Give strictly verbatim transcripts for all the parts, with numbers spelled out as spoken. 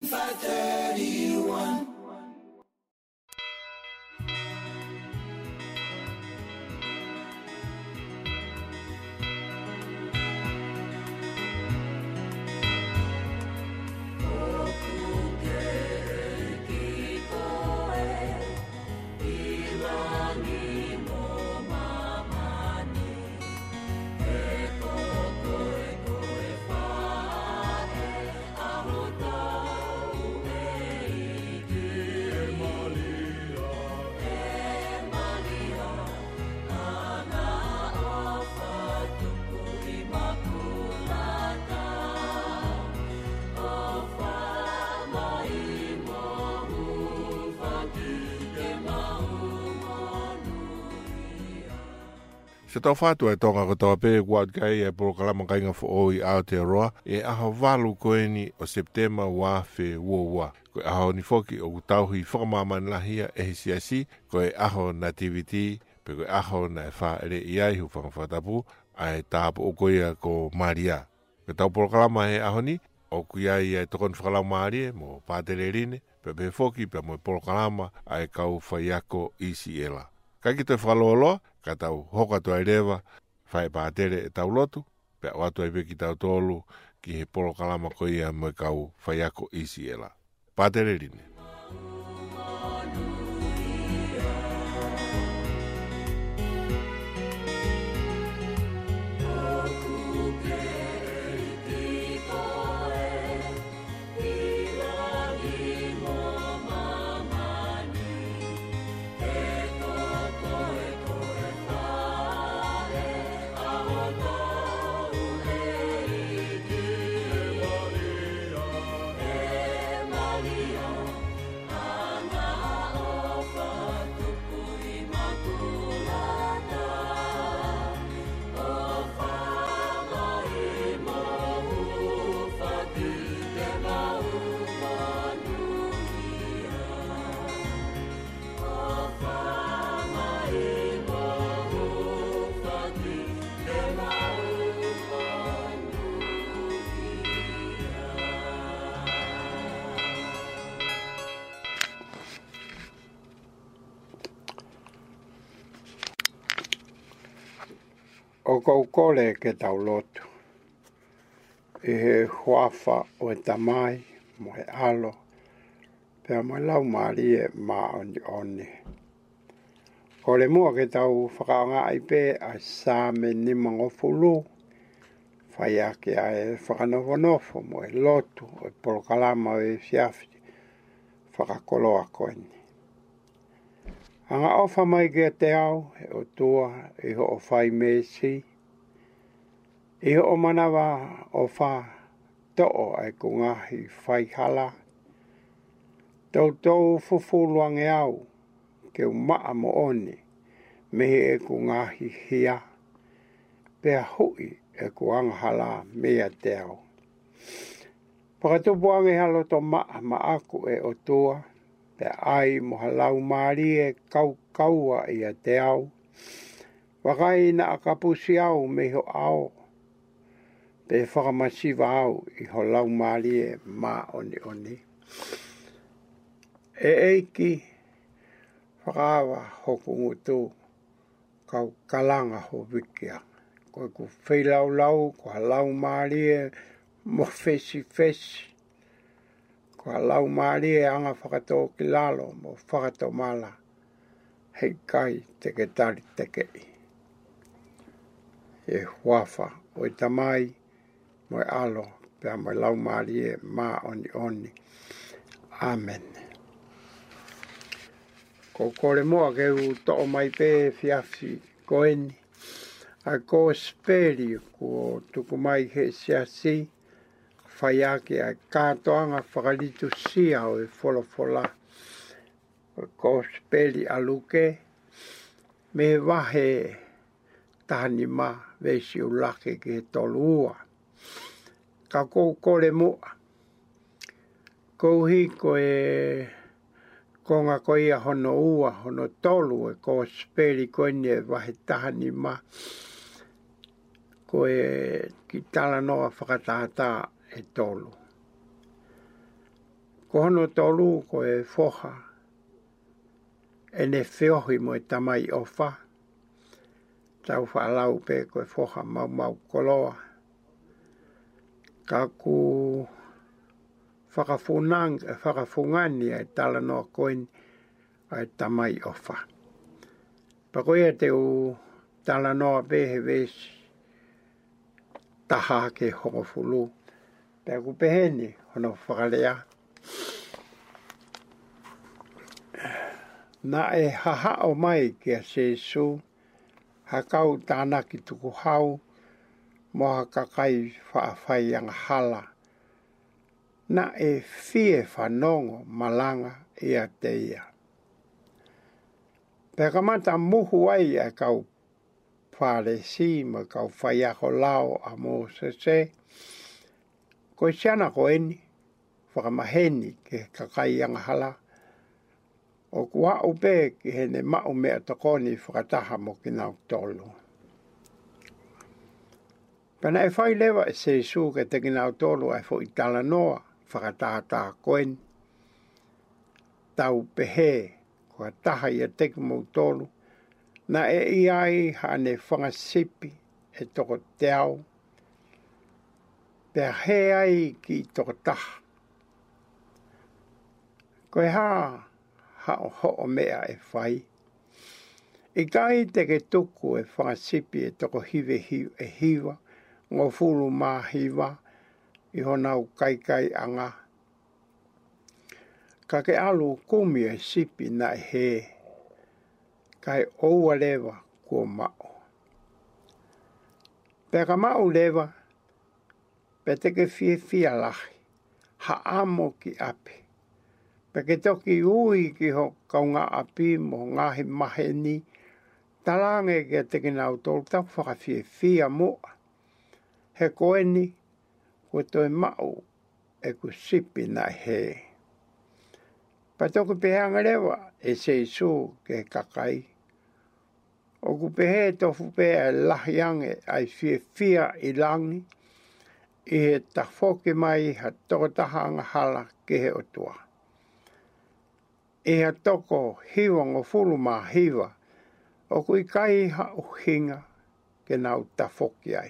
five thirty-one. Se tau whātua e tonga ko tau pē kuat kai e porokalama kainga fo o i Aotearoa e aho walu koeni o September wa fe uoua. Ko e aho ni foki o kutauhi whakamāman lahia e hisi asi ko e aho nativity pe ko e aho na e wha ere iai hu whangawhatapu a e tāpu o koia ko Maria. Ko tau porokalama he aho ni o kuiai e tokon whakalau maari e mo pātere rine pe pe foki pe mo e porokalama a e kau whaiako isi ela. Kai ki te whakaloloa, ka tau hoka tu ai rewa, whai pātere e tau lotu, pe o atu ai peki tau tolu ki he porokalama ko ia mo e kau whaiako isi ela. Pātere rine. O kou kole ke tau lotu. I he huafa o e tamai, mo he alo, pea mo lau maari e maa oni oni. Kole mua ke tau whakaanga ai pe a sāme ni mangofulu, whai ake a e whakanofo mo e lotu o e porokalama o e fiafi, whakakoloa koeni. Anga ofa mai ke te au, e o tua, e ho o whai mesi, e ho o manawa o wha to'o ai ko ngahi whai hala, tau tau fufuluange au, ke u maa mo oni, mehe e ko ngahi hia, pea hui e ko anga hala mea te au. Pakatupu ange halo to maa ma aku e o tua, pe ai mo halau maari e kau kaua i a te au. Wakai na akapusi au me ho au. Pe whakamasiwa au i ho lau maari e mā oni oni. E eiki whakawa hoku ngutu kau kalanga ho wikia. Koe ku whailau lau, ko halau maari e mo fesi fesi. Ko lau maari e anga whakato ki lalo mo whakato mala. Hei kai teke tari teke i. E huafa o i tamai mo e alo pea mo lau maari e mā oni oni. Amen. Ko kore moa ke u to'o mai pe fiafi koeni. A ko speri ko tuku mai he siasi. Whai ake ai kātoanga whakalitu sia o e wholofola. Ko speli aluke, me wahe tahani ma vesi ulake ke tolua. Ka kou kore mua. Kou hi ko e konga ko ia hono ua, hono tolu e ko speli koeni e wahe tahani ma. Ko e ki tala noa whakatata e tolu. Ko hono tolu ko e foha. E ne whiohi mo e tamai o wha. Tau whaalau pe ko e foha mau mau koloa. Ka ku whakafunang, whakafungani e tala noa koeni ai tamai o wha. Pako ia te u tala noa pehe vesi taha ke hongo fulu. Pea ku peheni hono whakalea. Na e haha o mai ki a Sesu, hakau tānaki tuku hau, moha kakai whaafai ang hala. Na e fie whanongo malanga ia te ia. Pea kamata muhu ai a kau whare si ma kau whaiako lao a mō se se. Ko siana ko eni, whakamaheni ke kakai ang hala. O kua upe ki hene mao mea tokoni whakataha mo ki nau tolu. Pana e whai lewa e se su ke te ki nau tolu ai fo i tala noa whakataha tā koen. Tau pehe kua taha i a teki mo tolu. Na e iai hane whangasipi e toko te au. Pea he ai ki toko taha. Koe haa. Ha o ho o mea e whai. I kai te ke tuku e whangasipi e toko hive hiu e hiwa, ngō furu mā hiwa, i honau kai kai anga. Ka ke alu kumi e sipi na e he, kai oua lewa kua mao. Pea ka mao lewa, pe te ke fie fia lahi, ha amo ki ape. Peke toki ui ki ho kaunga api mo ngahi maheni, talange ke teki nau tolu tau whakawhie fia mua. He koeni, ko toi mau e ku sipi na he. Pa toki pehanga lewa e se isu ke kakai. O ku pehe tofu pea e lahiange ai fie fia i langi, i he tafoki mai ha toko tahanga hala ke he otua. E ha toko hiwa ngō fulu mā hiwa, o kui kai ha uhinga ke nau tafoki ai.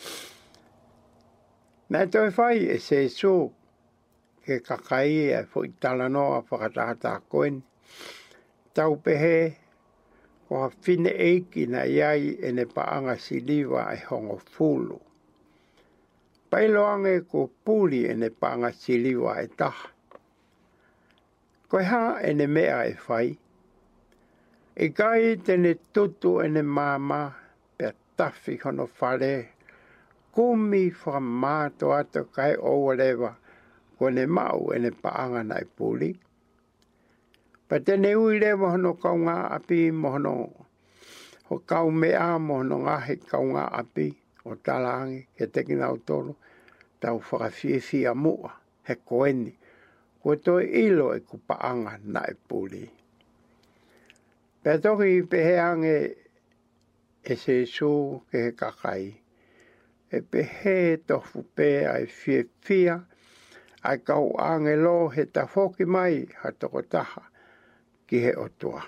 Nā toi whai e se su ke kakai e fo i tala noa whakatata koeni. Tau pehe ko ha whine eiki na iai e ne paanga siliwa e hongo fulu. Pailoange ko puli e ne paanga siliwa e taha. Koe ha e ne mea e whai. E kai tene tutu e ne māma pe tafi hono whare. Kumi whamāto ato kai oua lewa ko ne mau e ne paanga nai puli. Pa tene ui lewa hono kaunga api mo hono ho kau mea mo hono ngahi kaunga api o talangi ke teki nau tolu tau whakawhiwhia mua he koeni. Ko toi ilo e kupaanga na e puli. Pea toki peheange e se su ke he kakai. E pehe tofu pe ai fie fia. Ai kau ange lo he tafoki mai ha toko taha ki he otua.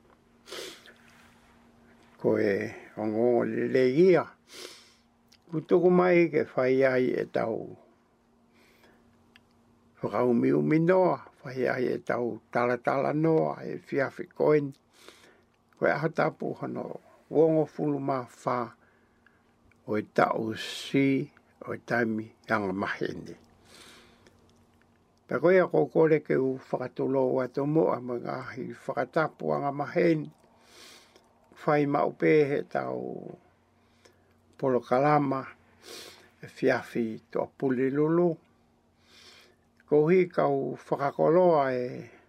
Ko e ongo le ia. Kutuku mai ke whai ai e tau. Whakau miu minoa, whai ai e tau tala tala noa e whiawhi koeni. Koe aha tapu hano wongo fulu mā whā o e tau si o e taimi anga maheni. Pea koe a kokore ke u whakatulo ato moa mga hi whakatapu anga maheni. Whai maupe he tau polo kalama e whiawhi to puli lulu. Ko hi kau whakakoloa e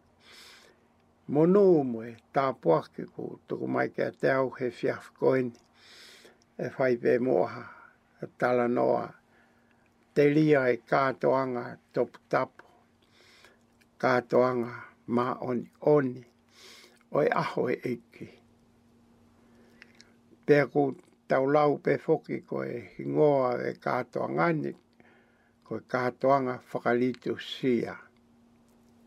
monu mo e tāpuaki ko tuku mai kia te au he whiawhi koeni. E whai pe moha e tala noa. Te lia e kātoanga topu tapu. Kātoanga mā oni oni. O e aho e eiki. Pea ko tau lau pe foki ko e hingoa e kātoangani. Ko e kātoanga whakalitu sia.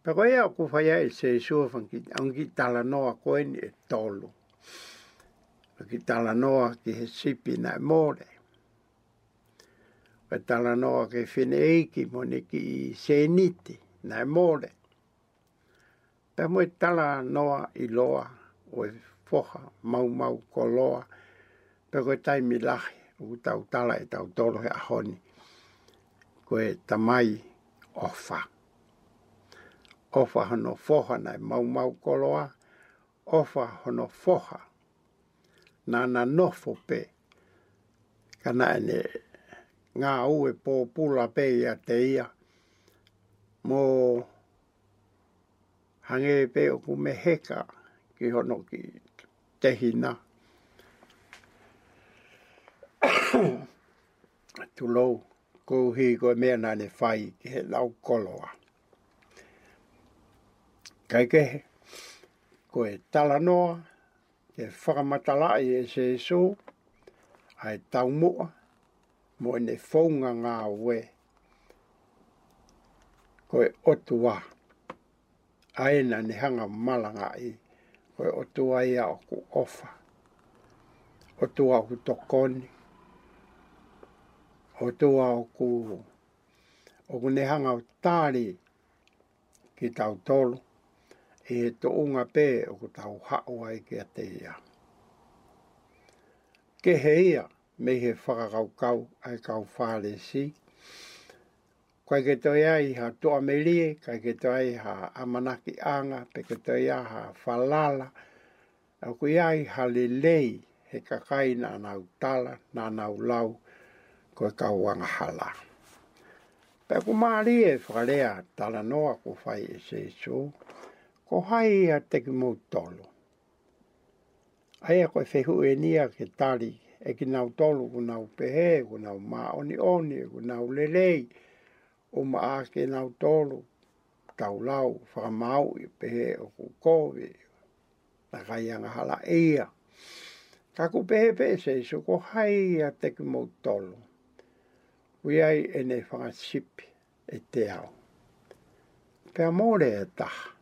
Pero ia ku whaia e se sua whanki, angi tala noa koeni e tolu. Ki tala noa ki he sipi na more. Ka tala noa ki whine eiki mone ki se niti na more. Pe mo e tala noa i loa o e foha mau mau ko loa. Pe koe tai milahi o tau tala e tau tolo he ahoni. Koe tamai ofa. Ofa hono foha nai mau mau koloa, ofa hono foha nana nofo pe. Kana ene ngā ue pō pula pe ia te ia. Mō hange pe o ku me heka ki hono ki te hina. Tulou kou hi koe mea nane whai ki he lau koloa. Kai kehe, koe tala noa, ke whakamatalai e se so, ai tau mua, mo ne whaunga ngā ue. Koe otua, aena ne hanga malanga i, koe otua ia o ku ofa, otua o ku tokoni, otua o ku, o ku ne hanga o tāri ki tau tolu, e to unga pe o ku tau hao ai ki a te ia. Ke he ia, me he whakakau kau ai kau whāle si. Kai ke toi ai ha toa melie, kai ke toi ha amanaki anga, pe ke toi ai ha whalala, au kui ai ha lelei he kakai na nau tala, na nau lau, koe kau wanga hala. Pe ku maari e whakarea tala noa ko whai e se so, ko hai a teki mou tolu. Aia koe whehu e nia ke tari, e ki nau tolu, ku nau pehe, ku nau maa oni oni, ku nau lelei, o maa ke nau tolu, tau lau, whakamau i pehe o ku kowe, na kai anga hala ia. Ka ku pehe pehe se, so ko hai a teki mou tolu. Kui ai e ne whangasipi e te au. Pea more e taha.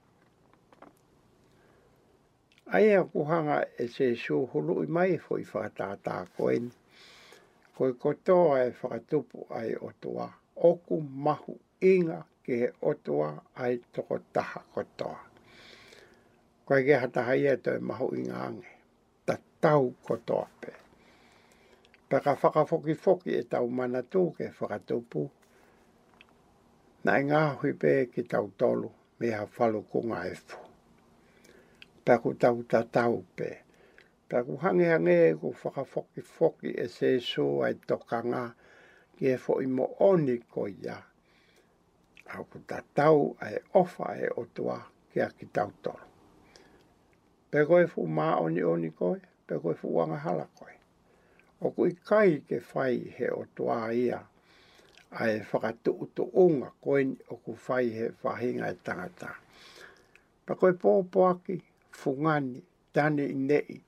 Aia kuhanga e se su hulu i mai fo i whakatata koeni. Koe kotoa e whakatupu ai otua. Oku mahu inga ke he otua ai toko taha kotoa. Koe ke hataha ia toi mahu inga ange. Ta tau kotoa pe. Peka whakafoki foki e tau manatu ke whakatupu. Na e ngāhui pe ki tau tolu me ha whalu kunga e fu. Paku tau ta tau pe. Paku hange hange ku whakafoki foki e se so ai tokanga ki e fo i mo oni ko ia. Au ku ta tau ai ofa e otua ki a ki tau tolu. Pe koe fu maa oni oni koe, pe koe fu wanga hala koe. O ku i kai ke whai he otua ia ai whakatu utu unga koe o ku whai he whahinga e tangata. Pa koe pōpoaki fungani, tane i nei,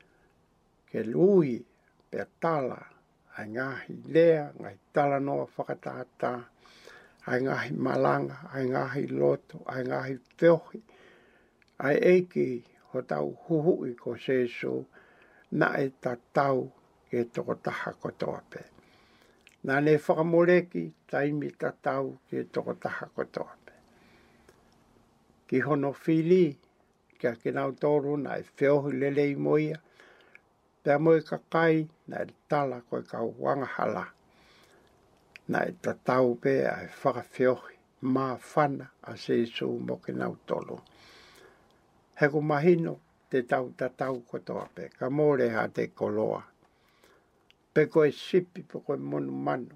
ke lui, pe tala, ai ngahi lea, ngai tala noa whakatata, ai ngahi malanga, ai ngahi loto, ai ngahi teohi, ai eiki ho tau huhui ko seso, na e ta tau ke toko taha kotoa pe. Na ne whakamoreki, taimi ta tau ke toko taha kotoa pe. Ki hono whili, kia ki nau tōru na e whiohi lele i moia, pia moe kakai na e tala koe kau wangahala, na e tatau pe a e whakawhiohi, mā whana a se su mo ki nau tōru. Heku mahino te tau tatau kotoa pe, ka more ha te koloa. Pe koe sipi pe koe monu manu,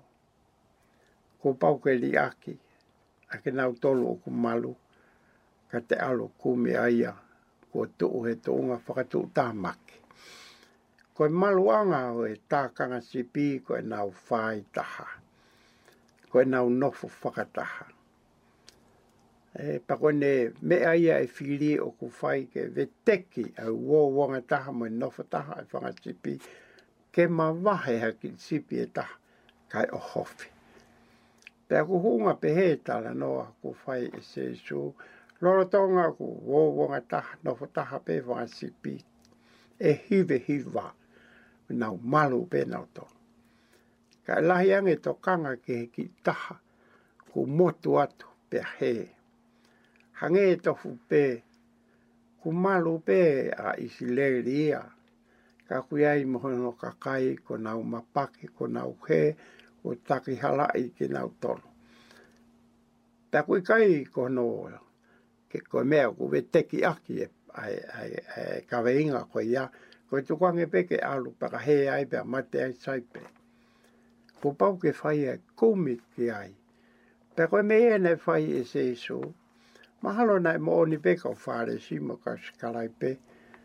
ko pau ke li aki, a ki nau tōru o ku malu, ka te alo kumi aia, ko tuu he tuunga whakatuu tāmaki. Koe maluanga o e tākanga sipi, koe nau whai taha. Koe nau nofu whakataha. E, pa koe ne mea ia e whiri o ku whai ke veteki au wōwanga taha mo e nofu taha e whanga sipi, ke ma wahe ha ki sipi e taha, kai o hofi. Pea ku hunga pe he tala noa ku whai e se su, Loro tonga ku wo wonga taha no taha pe wanga sipi. E hive hiva. Nau malu pe nau to. Ka lahi ange to kanga ke ki taha. Ku motu atu pe he. Hange to fu pe. Ku malu pe a isi leria. Ka kuiai mohono kakai ko nau mapaki ko nau he. Ko taki halai ki nau tolo. Ta kui kai ko no. Ke ko mea ku ve teki aki e ai ai ai ka veinga ko ia. Ko tu kwange peke alu paka he ai pe mate ai saipe. Ko pau ke fai e kumi ki ai. Pe koe me ene fai e se so. Mahalo nai mo ni peka o whare si mo ka skarai pe.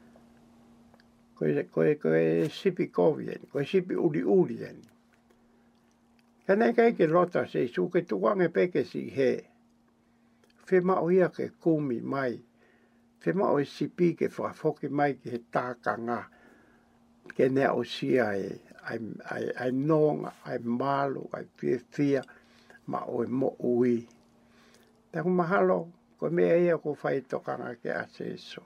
Koe koe koe sipi kovien, koe sipi uri urien. Kanei kai ke lota se so ke tu kwange peke si he. Fe ma o ia ke kumi mai. Fe ma o sipi ke whafoki mai ke he tākanga. Ke nea o sia e ai, ai, ai nonga, ai malu, ai fia fia, ma o e mo ui. Taku mahalo, ko mea ia ko whai tokanga ke ase so.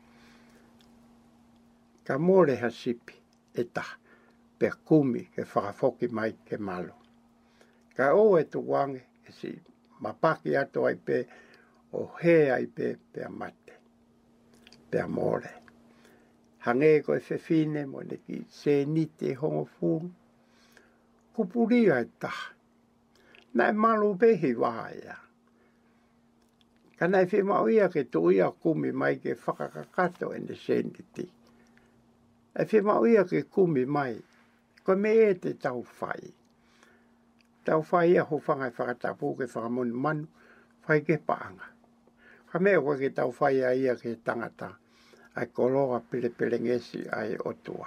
Ka more ha sipi, e ta, pe kumi ke whakafoki mai ke malu. Ka o e tu wange, e si mapaki ato ai pe, o he ai pe, pe mate, pe more. Hange ko e whewhine mo ne ki se nite hongo furu. Kupuria e taha. Nai malu pehi wāia. Ka nai whima uia ke tu ia kumi mai ke whakakakato e ne se niti. E whima uia ke kumi mai. Ko me e te tau whai. Tau whai a ho whangai whakatapu ke whakamoni manu. Whai ke paanga. Ka mea koe ke tau whai a ia ke tangata. Ai koloa pele pele ngesi ai otua.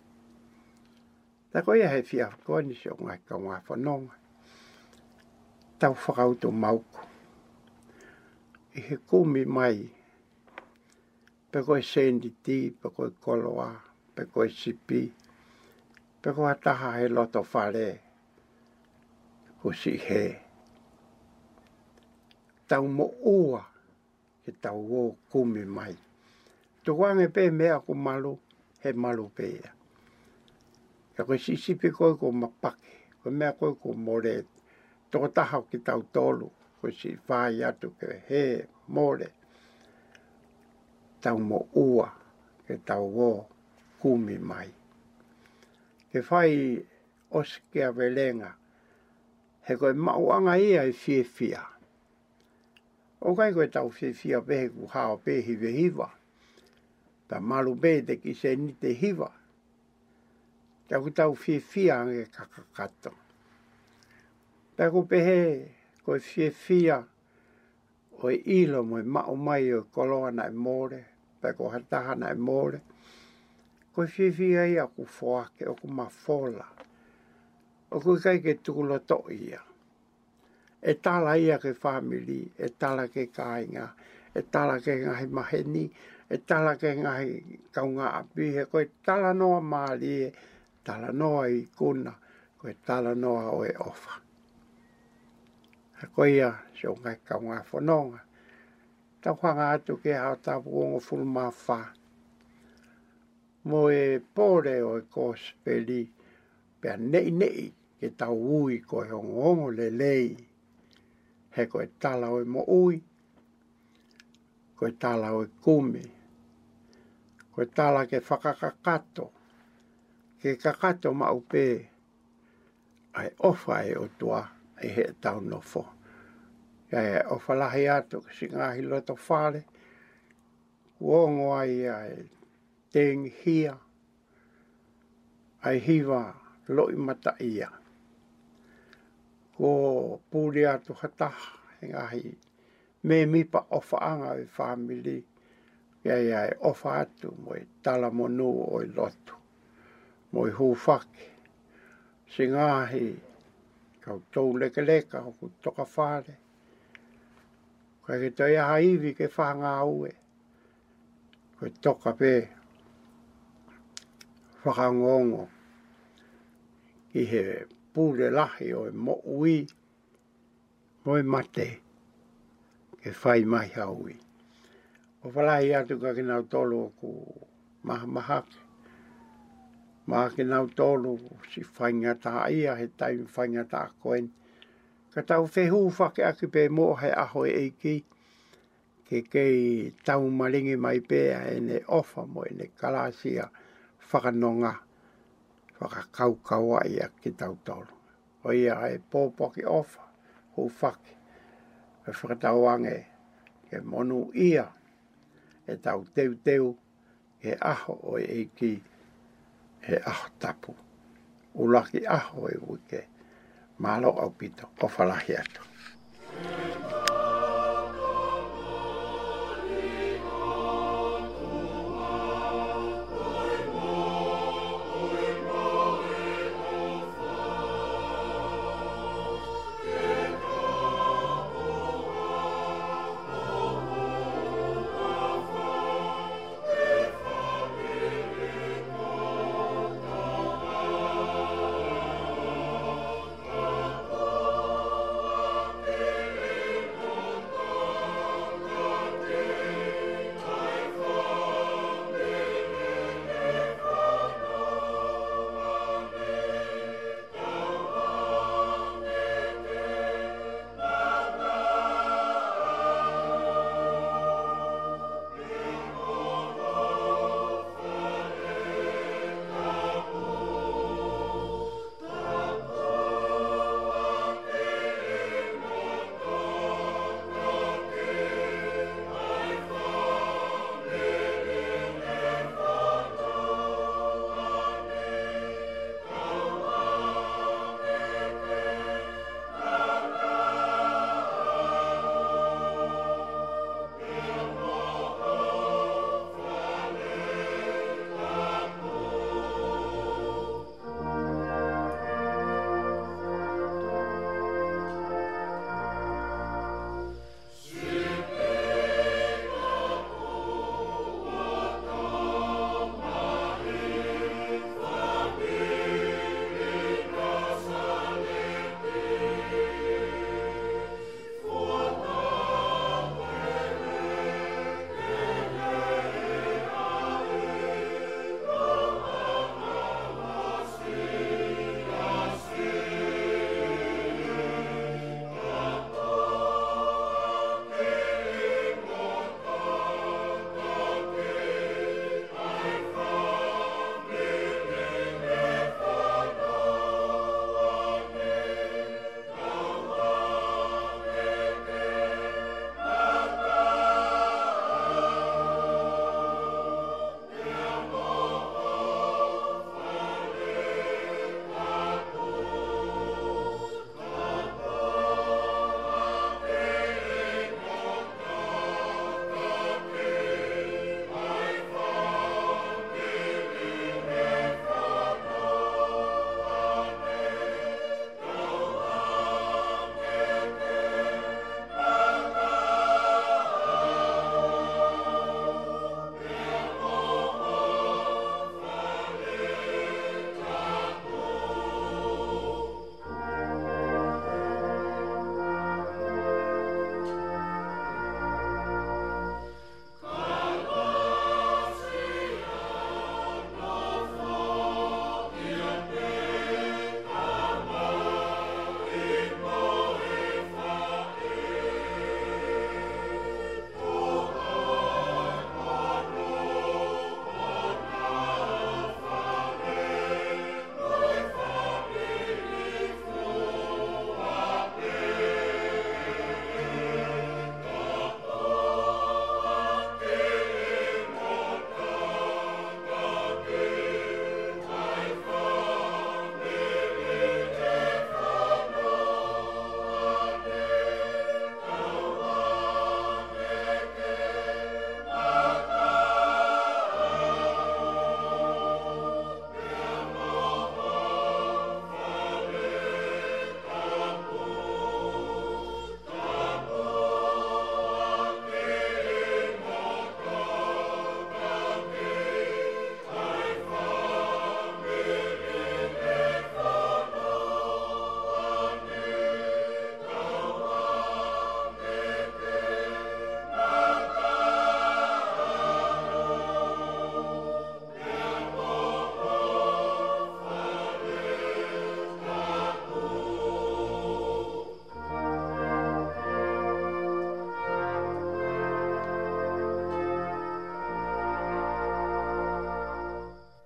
Ta koe ia he fia koe ni se o ngai ka ngā whanonga. Tau whakauto mauku. I he kumi mai. Pe koe sendi ti, pe koe koloa, pe koe sipi. Pe koe taha he loto whare. Ko si he. Tau mo ua. Ke tau o kumi mai. Tu wange pe mea ko malu, he malu pe ia. Ka koe sisipi koe ko mapake, koe mea koe ko more, toko taha ki tau tolu, koe si whai atu ke he, more. Tau mo ua, ke tau o kumi mai. Ke whai oskea velenga, he koe mauanga ia i fie fia. O kai koe tau fie fia pehe ku hao pehi vehiva. Ta malu be te ki se ni te hiva. Ta ku tau fie fia ange kakakato. Ta ku pehe koe fie fia o e ilo mo e mao mai o koloa na e more. Ta ko hataha na e more. Koe fie fia ia ku foake o ku mafola. O ku kai ke tukulo to ia. E tala ia ke family, e tala ke kāinga, e tala ke ngahi maheni, e tala ke ngahi kaunga api, he koe tala noa maali e, tala noa i kuna, koe tala noa o e ofa. He koe ia, se o ngai kaunga whanonga. Tau whanga atu ke hao tapu ongo fulma wha. Mo e pore o e kospeli, pia nei nei ke tau ui koe hongo ongo le lei. He koe tala o e mo ui, koe tala o e kumi, koe tala ke whakakakato, ke kakato maupe, ai ofa e o tua, e he tau nofo. Ia e ofa lahi atu, ke si ngahi loto whare, kuongo ai ai teng hia, ai hiwa loi mata ia. Ko pūri atu hataha, he ngahi, me mipa ofa anga e family, ia ia e ofa atu mo e tala monu o i lotu, mo i hūwhake, si ngahi, kau tau leke leka o ku toka whare, koe ke toi aha iwi ke whanga ue, koe toka pe, whakangongo, ki he pūre lahi o e mo ui, mo e mate, ke whai mai haui. O whalahi atu ka kinau tolu ku maha mahake. Maha kinau tolu si whaingata ia he taimi whaingata a koen. Ka tau whehu whake aki pe mo he aho e eiki. Ke kei tau maringi mai pēa e ne ofa mo e ne kalasia whakanonga. Whakakaukaua ia ki tau tolu. O ia e pōpoki ofa hu whake. E whakatau ange ke monu ia. E tau teu teu e aho o e eiki e aho tapu. Ulaki aho e wike. Malo au pito o whalahi atu.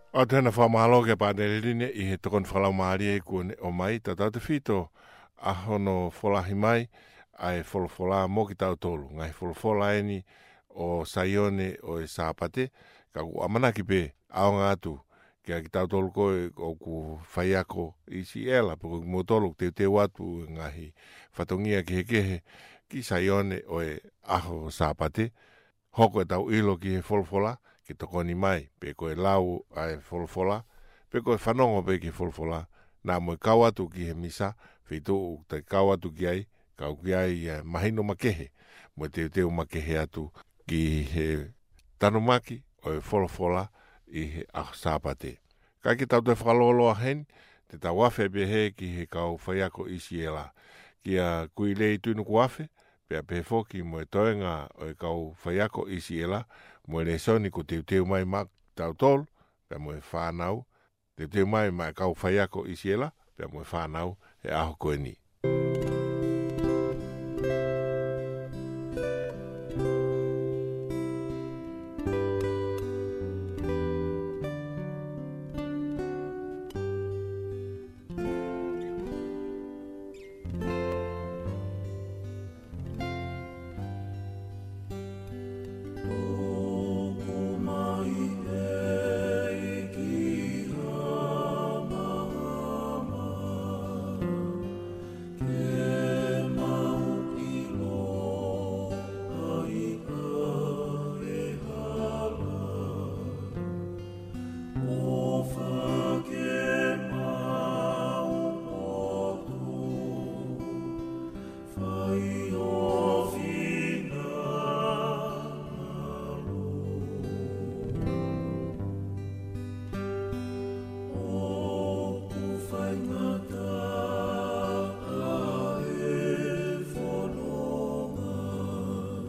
O tēnā whamahalo ke pānerine i he tokon whalau maari e kua o mai, tatau te whito a hono wholahi mai, ai wholawhola mō ki tau tolu. Ngai wholawhola eni o Saione o e Sāpate, ka ku amanaki pē, ao ngātu, kia ki tau tolu koe o ku whaiako i si ela, poko mō tolu te te watu ngahi whatongia ki he kehe ki Saione o e aho Sāpate, hoko e tau ilo ki he wholawhola, ki tokoni mai, pe koe lau ai wholawhola, pe koe whanongo pe ki wholawhola, nā moe kawatu ki he misa, whitu u te kawatu ki ai, kau ki ai uh, mahino makehe, moe te teo makehe atu ki he tanomaki o e wholawhola i he aho Sāpate. Kai ki tau te whakaloloa hen, te tau wafe pe he ki he kau whaiako isi e la, ki a kui lei tunu kuafe, pe a pe foki moe toenga o e kau whaiako isi e la, moe le soni ko teu teu mai mak tau tolu, pe moe whanau, teu teu mai mai kau whaiako isi ela, pe moe whanau e aho koe ni.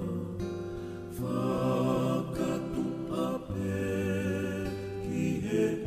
Yeah.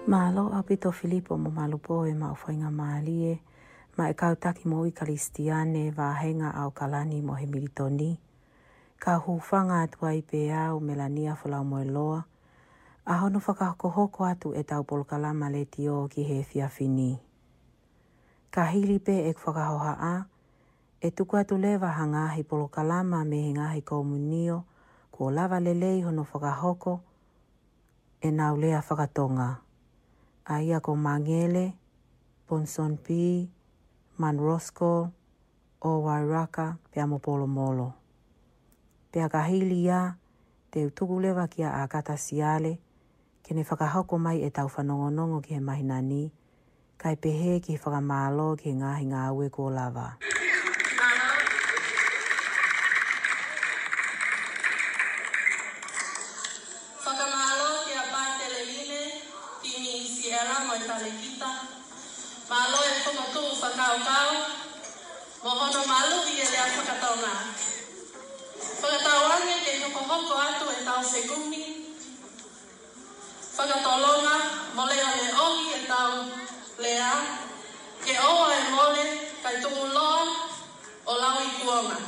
Malo au pito Filipo mo malupo e ma ufainga maalie, ma e kautaki mo i kalistiane va henga au kalani mo he militoni. Ka hufanga atua i pe au melania fulau mo eloa, a hono whakahokohoko atu e tau polokalama le tio ki he fiafini. Ka hili pe e whakahoha a, e tuku atu lewa hangahi polokalama me hingahi komunio, ko lava lelei hono whakahoko, e nau lea whakatonga. A ia ko Mangele, Ponson P, Man Roscoe, o Wairaka, pea mo polo molo. Pea ka hili ia, te utuku lewa kia a kata siale, ke ne whakahoko mai e tau whanongonongo ki he mahinani, kai pehe ki whakamalo ki ngahi ngā ue ko lava. Malo e whakatu whakau-kau, mohono malu i e lea whakatonga. Whakatauange ke hoko-hoko atu e tau segumi. Whakatolonga, mole o le ohi e tau lea. Ke oa e mole, kai tungu loa, o lau i kuonga.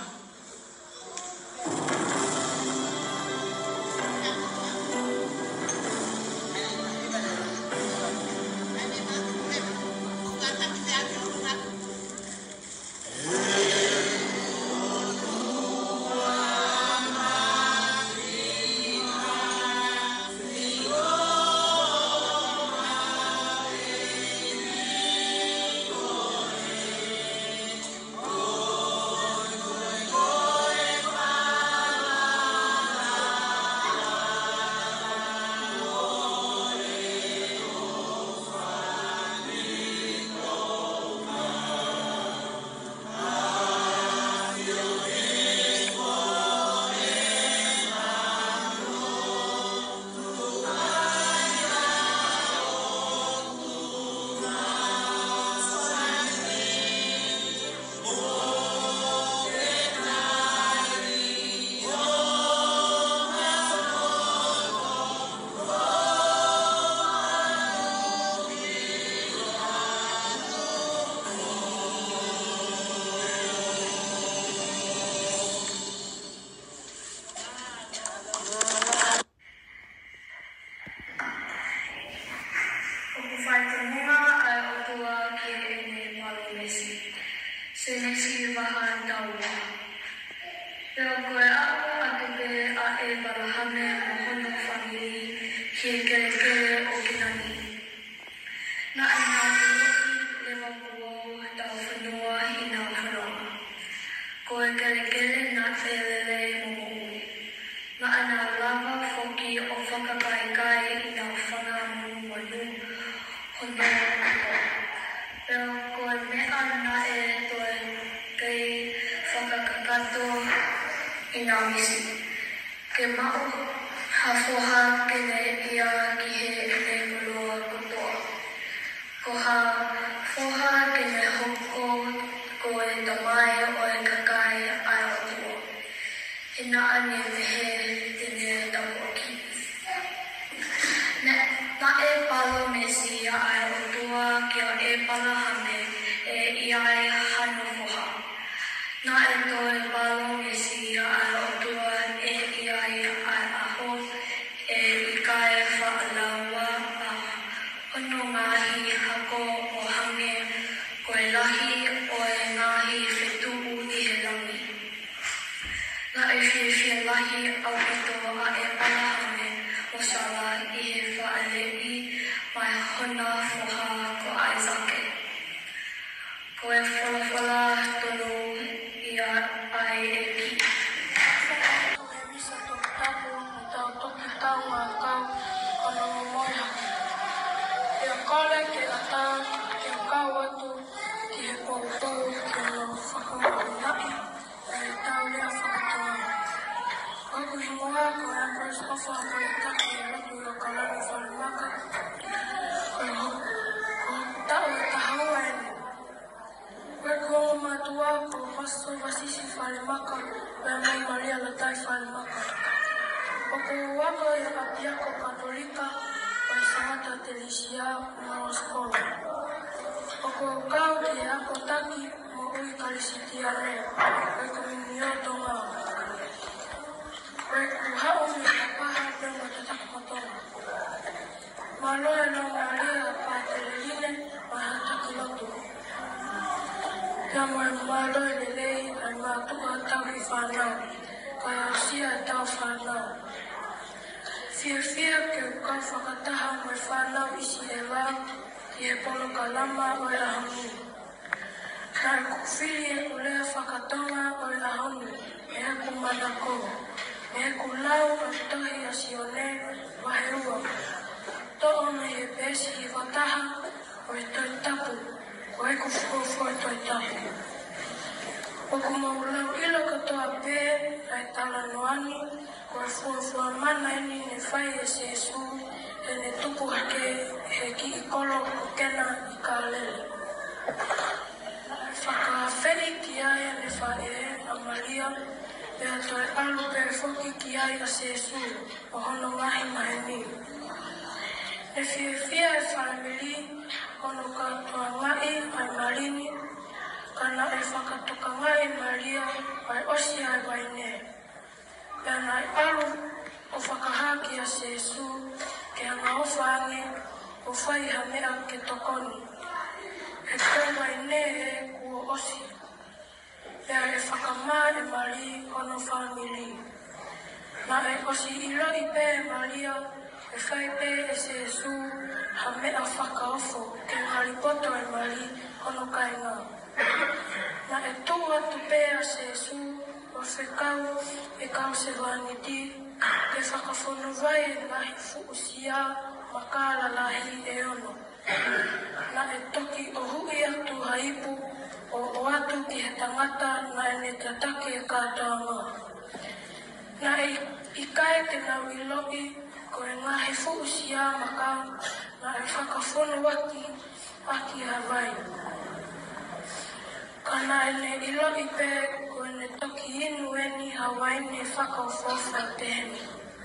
mai sangata te lisia mo skola. O ko kau te ako taki mo ui kalisitia re, koe kominio tonga. Koe kuhao mi kapaha pe mo te takapatonga. Maloe no maria pa te leline mai hataki lotu. Ia mai maloe le lei ai mātua tau i whanau, kai au sia tau whanau. Fia fia ke u kau whakataha mai whanau isi e wau, i he polo kalama o e ahoni. Nā e kuwhiri e ku lea whakatonga o e ahoni, e he ku manako. E he ku lau o tohi a sione wahe ua. To'o me he pesi i wataha o e toi tapu, o e ku whuofo e toi tapu. O ku maulau ilo katoa pē, ai tala noani, ko e whuofo mana eni ne whai e se su, e ne tupu hake he ki i kolo o kena i ka lele. Whakawheri ki ai ne whae a Maria, pe ato e alu pe whoki ki ai a se su, o hono ngahi mahe ni. Ne fia fia e whaemili, hono katoa ngai ai marini, kana e whakatoka ngai Maria, ai osi ai waine. Pea nai alu o whakahaki a se su, ke anga o whange, o whai ha mea ke tokoni. E kau waine e kua osi. Pea e whakamaa e Mari ono whamili. Na e osi ilo i pē e Maria, e whai pē e se su, ha mea whakaofo, ke ngari poto e Mari ono kainga. Na e tū atu pē a se su, o whekau e kau se whaniti, ke whakawhono vai e ngahi fuusia, makala lahi e ono. Na e toki o hui atu haipu, o o atu ki he tangata na e ne tatake e kātoanga. Na e i kai te nau i loki, ko e ngahi fuusia maka, na e whakawhono waki, aki hawai. Kana e ne i loki pē, ko e ne toki inu eni hawai ne whakawhofa teheni.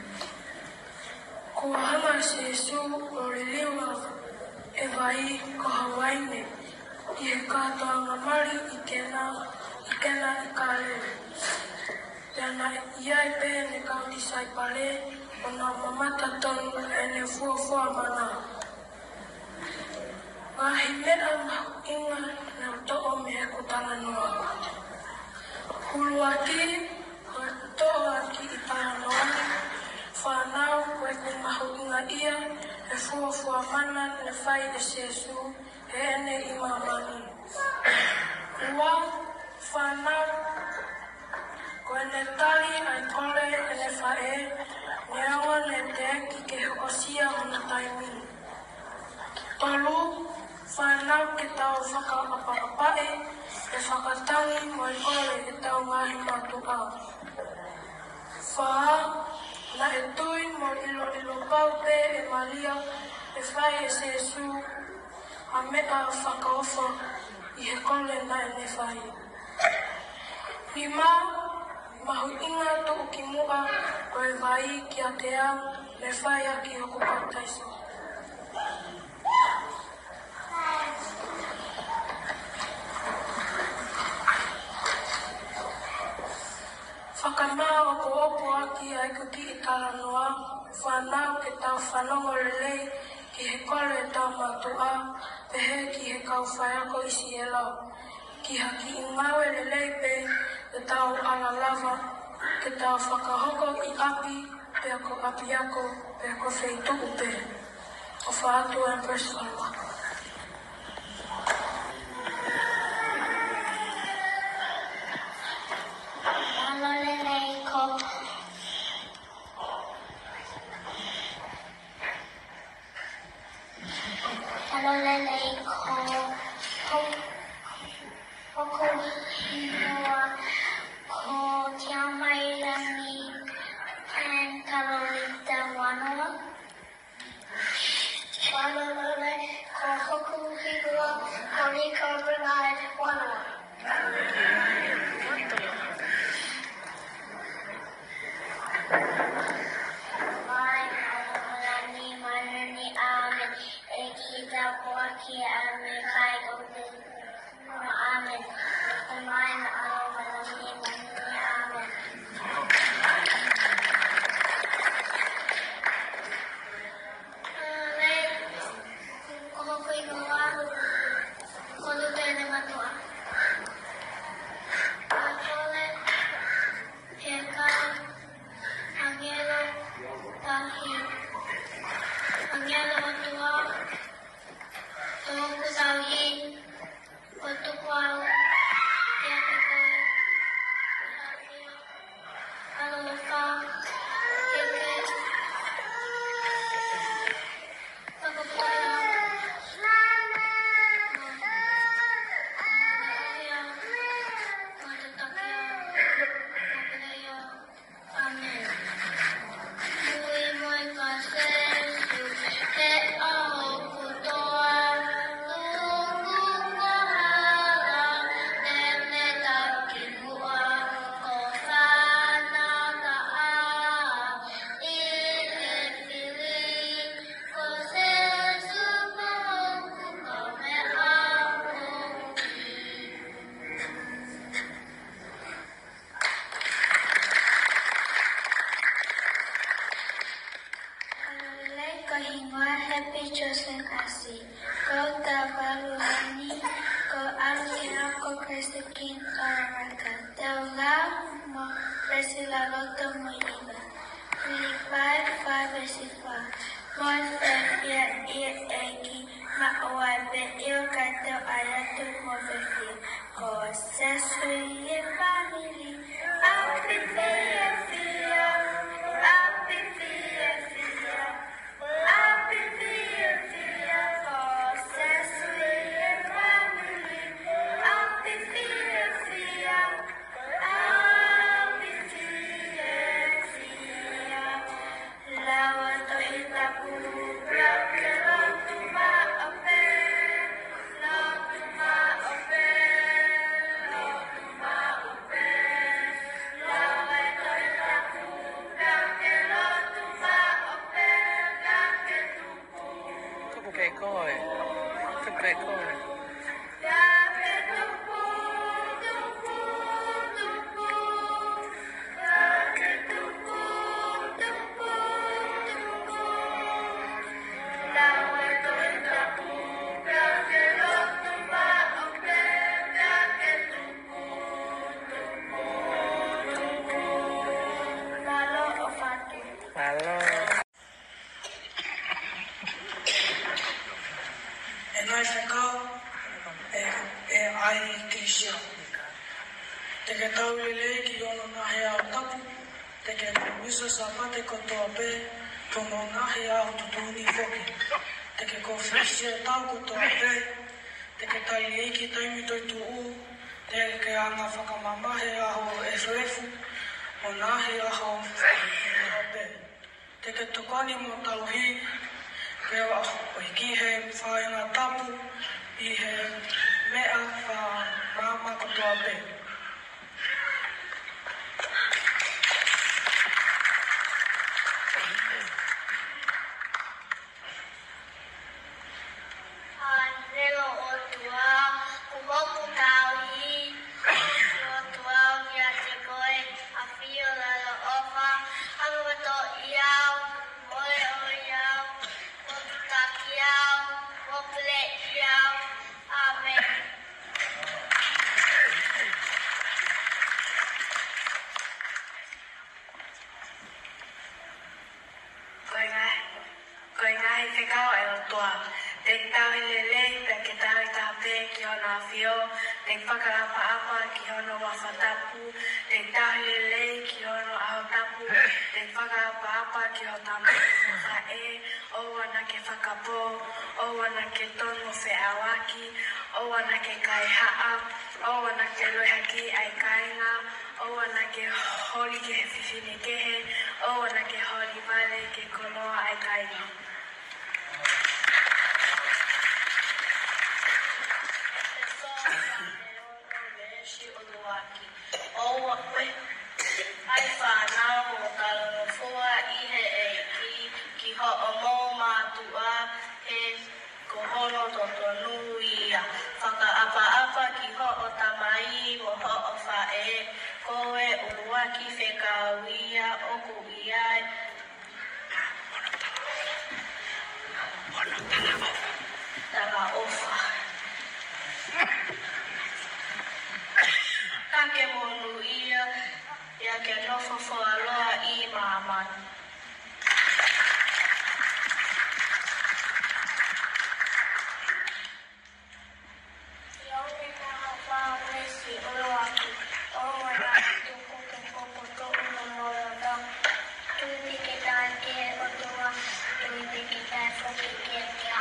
Ko hama se su o riliwa e vai ko hawaine, i he kātoanga mari i kena, i kena i kāre. Pea na iai pē ne kauti saipare, o nā mamata tonu e ne fuafua mana. Ngahi mea mahu inga ne o to'o me he kutana noa. Hulu aki, ko e to'o aki i tāna noa, whanau koe ku mahu inga ia, e fuafua mana ne whai e sesu, he ene i mamani. Ua, whanau, koe ne tali ai kole e ne whae, ne awa ne te eki ke hokosia hona taimi. Tolu, whanau ke tau whaka apa-apae, e whakatangi koe kole e tau ngahi matua. Whaa, na e tui mo ilo ilo pau pē e Maria, e whai e sesu, a mea whakaofa i he kole na e ne whai. Lima, mahu inga tuku ki mua, koe vai ki a te au, me whai a ki hoko kautaiso. Whakamā o ko opo aki ai ku ki i tala noa, whanau ke tau whanongo lelei ki he kole e tau matua, pe he ki he kau whaiako isi e lau. Ki haki i ngawe lelei pe e tau ala lava, ke tau whakahoko i api, pe ako api ako, pe ako wheituku pe. O whaatu e personal. si. Ko tabalulani, ko alkira ko Kristo kin oramaka. Tau la mo resi la loto mo iba. Filipai fa versi fa. Moi fe ia ia eki ma oai be io kato ayatu mo fefia. Ko sesu ie family. Happy fia fia. Happy fia fia. Happy fia fia. Ko sesu ie family. Happy fia fia. Happy fia fia. Lawa to hitapu. Bloke lo tuma ope. Lo tuma ope. Lo tuma ope. Lawa to hitapu. Bloke lo tuma ope. Bloke tupu. Tupu ke koe. Tupu ke koe. Bloke tupu. Tupu. Tupu. Bloke tupu. Tupu. Tupu. Lawa to hitapu. Bloke lo tuma ope. Bloke tupu. Tupu. Tupu. Lalo o fatu. Malo. E nai whekau, e, e ai Krisia. Te ke tau lele ki ono nahe au tapu, te ke wisa sa pate kotoa pē, tono nahe au tutuni whoki. Te ke ko whisia tau kotoa pē, te ke tali eiki taimi toi tu u, te ke anga whakamamahe aho efu efu, o nahe aho kotoa pē. Te ke tukani mo tauhi, ke wa o ki he whaenga tapu, i he mea wha rama kotoa pē. Andelo otua, kumoku tauhi, otua mia te koe, a fio lalo ofa, amuato iau, moe o iau, mokutaki iau, mokule iau, amen. Koe ngai, koe ngai whekau e o toa. Te tau i lele, pe ke tau i tāpē ki hono a whio. Te whakarapa apa ki hono wa whatapu. Te tau i lele ki hono a ho tapu. Te whakarapa apa ki ho tamu wha e. O wana ke whakapo, o wana ke tono whe awaki. O wana ke kai haa, o wana ke loihaki ai kainga. O wana ke holi ke he whiwhine kehe. O wana ke holi vale ke koloa ai kainga. Ai whanau o kalano fua i he e ki, ki ho o mō mātua he kohono toto nuia. Whaka apa apa ki ho o tamai mo ho o whae, koe uruaki whekauia oku iai. Tala ofa. Kake monu ia, ia ke nofo fo aloha i maamani. Ia ome kaha whaa mesi oloaki, o wana tuku ke kokoto unonola da. Tui ke tae ke otoa, tui ke tae whoki ke kia.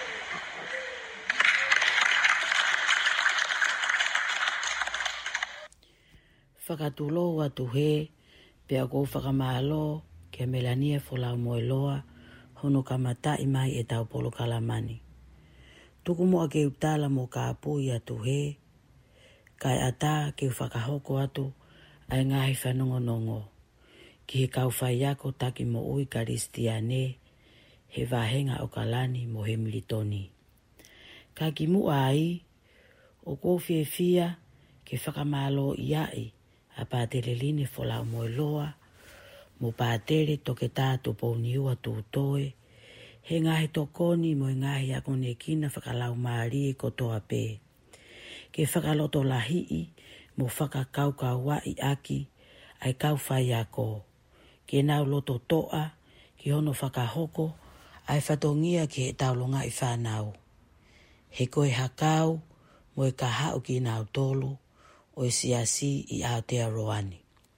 Whakatulo atu he, pea ko whakamalo, ke melania wholau moe loa, hono ka matai mai e tau polo kalamani. Tuku moa ke utala mo ka apui atu he, kai ata ke whakahoko atu, ai ngahi whanongo nongo. Ki he kau whaiako taki mo ui karistiane, he vahenga o kalani mo he militoni. Ka ki mua ai, o kofie fia, ke whakamalo iai, a pātere line wholau moe loa, mo pātere toke tātu pou niua tūtoe, He ngahi tokoni mo ngahi a kone kina whakalau maari e kotoa pē. Ke whakaloto lahii mo whakakau ka wai aki ai kau whai a ko. Ke nau loto toa ki hono whakahoko ai whatongia ki he taulonga i whanau. He koe hakau mo e ka hau ki nau tolu o e siasi i Aotearoa.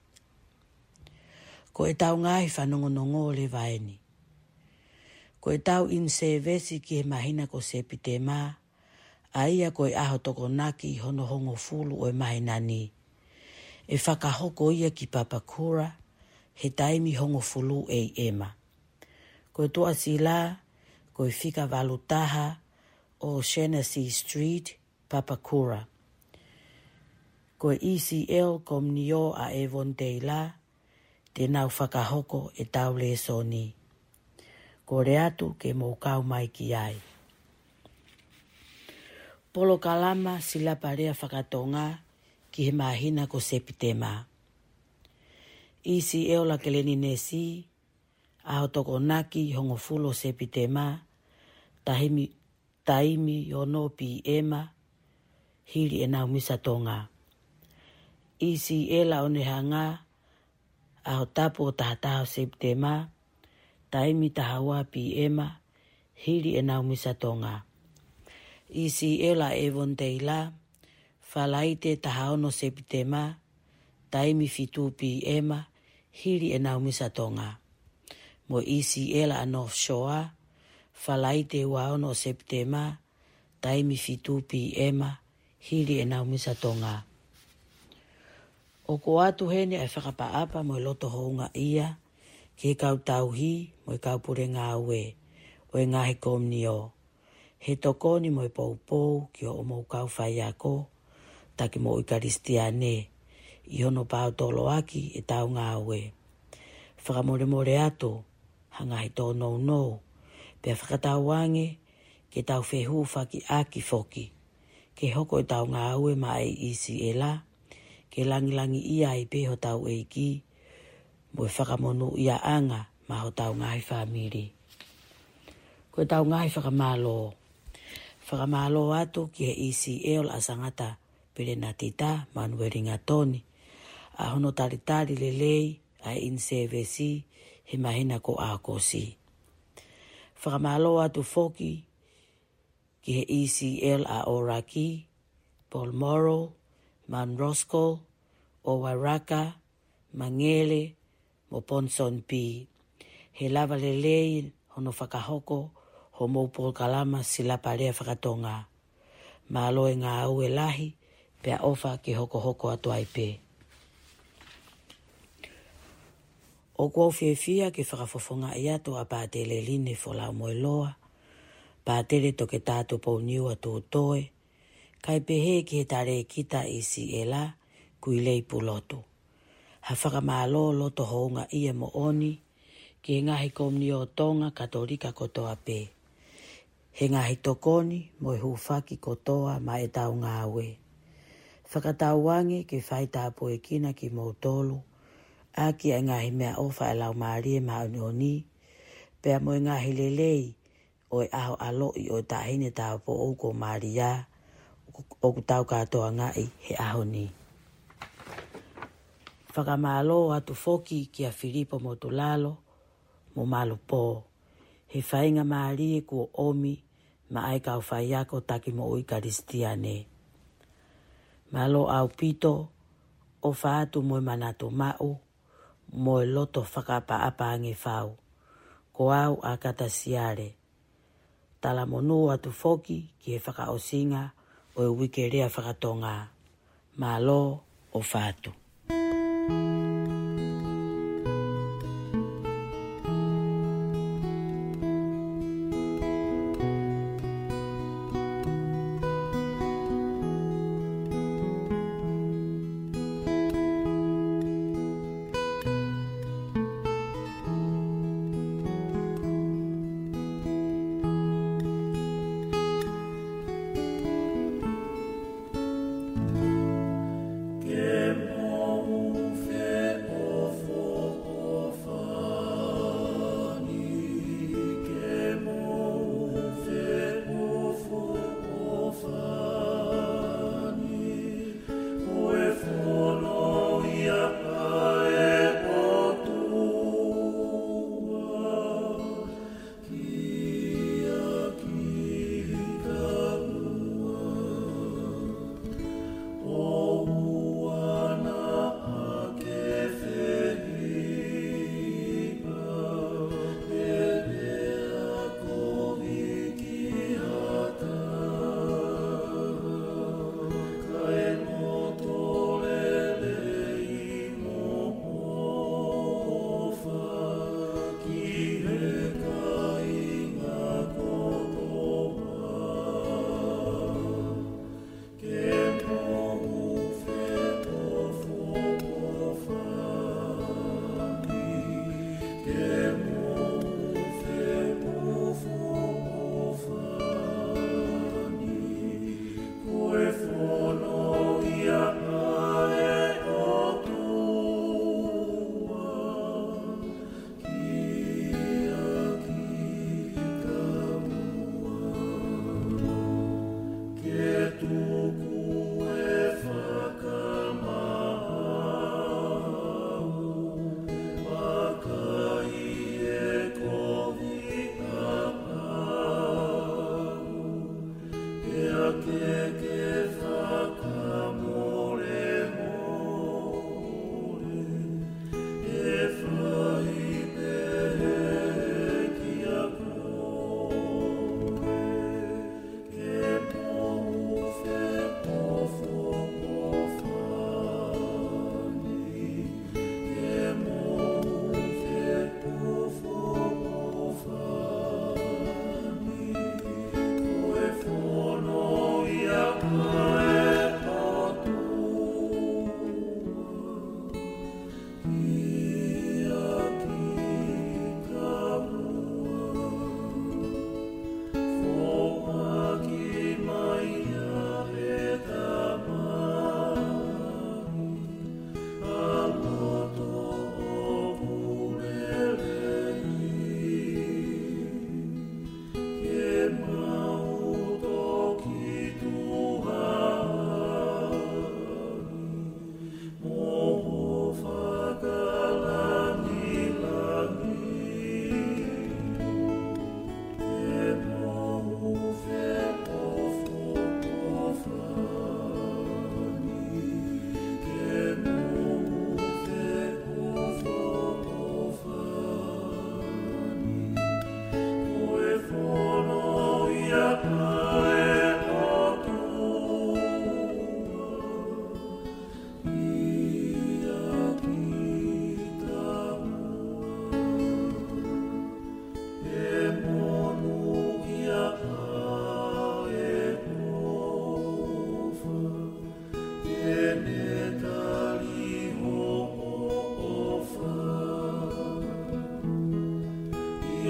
Ko e tau ngahi whanongonongo le vaeni. Ko e tau in se vesi ki he mahina ko se pitema, a ia ko e aho toko naki hono hongo fulu o e mahinani. E whakahoko ia ki Papakura, he taimi hongo fulu e ema. Ko e toa sila, ko e whika valutaha o Shenandoah Street, Papakura. Ko e E C L komnio a Evon Teila, te nau whakahoko e tau le soni. Ko re atu ke mō kau mai ki ai. Polo kalama sila parea whakatonga ki he mahina ko sepitema. E C L la keleni nesi, aho toko naki hongo fulo sepitema, tahimi, taimi yono pi ema, hiri e nau misatonga. E C L la onehanga, aho tapu o tahataho sepitema, taimi tahawa pi ema, hiri e nau misatonga. E C L la Evon Teila, whalaite tahaono sepitema, taimi fitu pi ema, hiri e nau misatonga. Mo E C L la North Shore, whalaite waono sepitema, taimi fitu pi ema, hiri e nau misatonga. O ko atu hene ai whakapaapa mo e loto hounga ia, ki he kau tauhi mo e kau pure ngā ue, o e ngahi komnio. He tokoni mo e poupou ki o mo kau whai ako, taki mo i karistiane, i hono pāo tolo aki e tau ngā ue. Whakamore more atu, hangahi tō nou nou, pia whakatau wange, ke tau whehu whaki aki foki, ke hoko e tau ngā ue mai E C L la, ke langilangi ia i peho tau eiki, mo e whakamonu ia anga ma ho tau ngahi whamiri. Ko e tau ngahi whakamalo. Whakamalo atu ki he E C L a sangata pere na tita manueri ngatoni, a hono taritari le lei a in sevesi he mahina ko a kosi. Whakamalo atu foki ki he E C L a Oraki, Balmoral, Manroscoll, Owaraka, Mangele, mo Ponson P. He lava le lei hono whakahoko ho mo Paul Kalama sila parea whakatonga. Malo e ngā au e lahi, pea ofa ki hoko hoko atu ai pe. O kua whiawhia ki whakafofonga i atu a pātele line wholau moe loa, pātele toke tātu pou niu atu toe, kai pehe ki he tare kita E C L la, kui lei pulotu. Ha whakamalo loto hounga ia mo oni, ki he ngahi komnio tonga katolika kotoa pe. He ngahi tokoni mo e hufaki kotoa ma e tau ngā ue. Whakatau wange ki whai tāpo e kina ki mautolu, a ki a ngahi mea ofa e lau maarie ma unioni, pea mo e ngahi lelei o e aho aloi o e tahine tāpo o ko maaria, o ku tau katoa ngai he aho ni. Whakamalo atu foki ki a Filipo Motulalo, mo malupo. He whainga maarie ku omi ma ai kau whaiako taki mo ui karistiane. Malo au pito o whaatu mo e manatu mau, mo e loto whakapa apange whau. Ko au a kata siare. Tala monu atu foki ki he whakaosinga o e wike rea whakatonga. Malo o whaatu. Que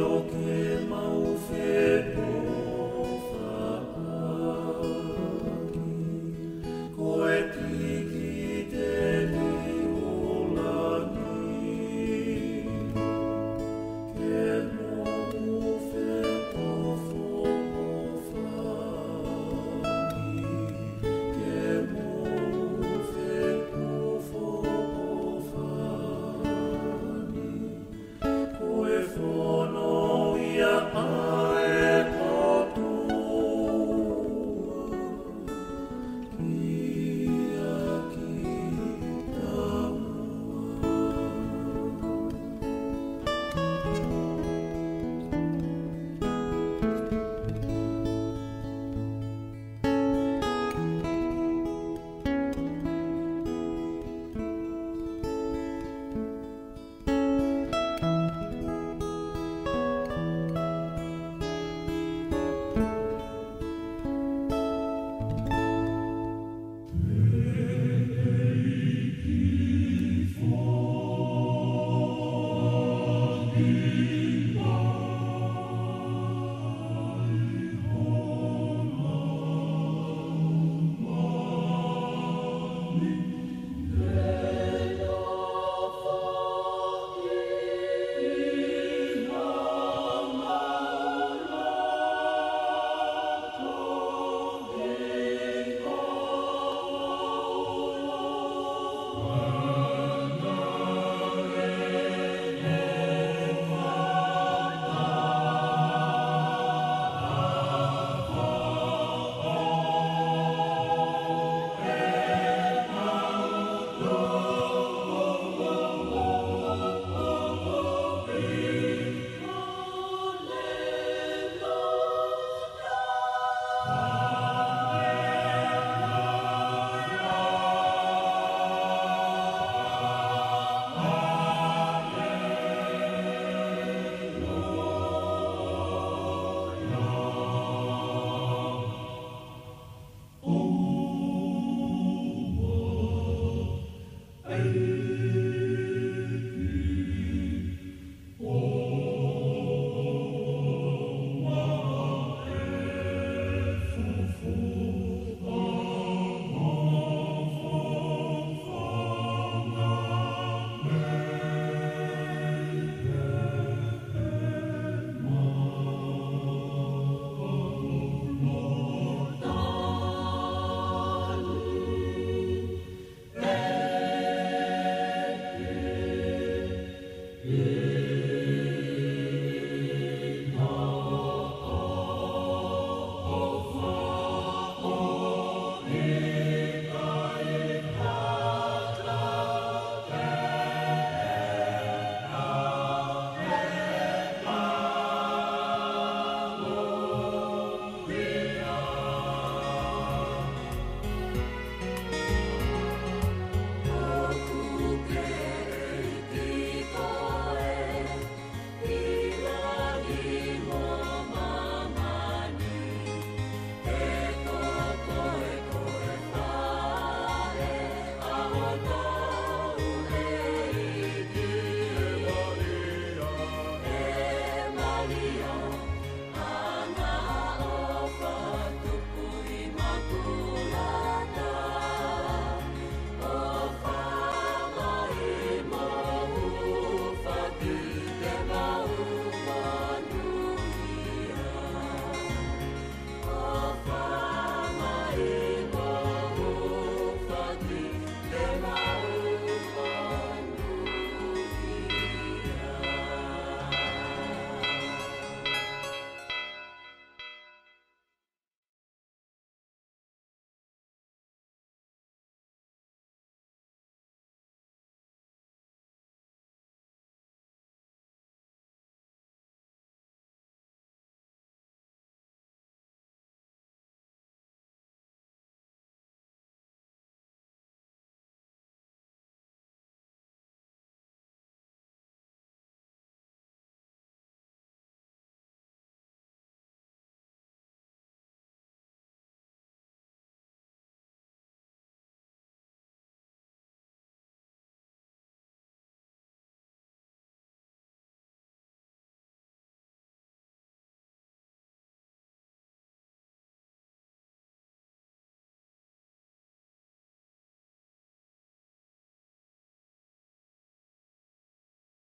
Yeah.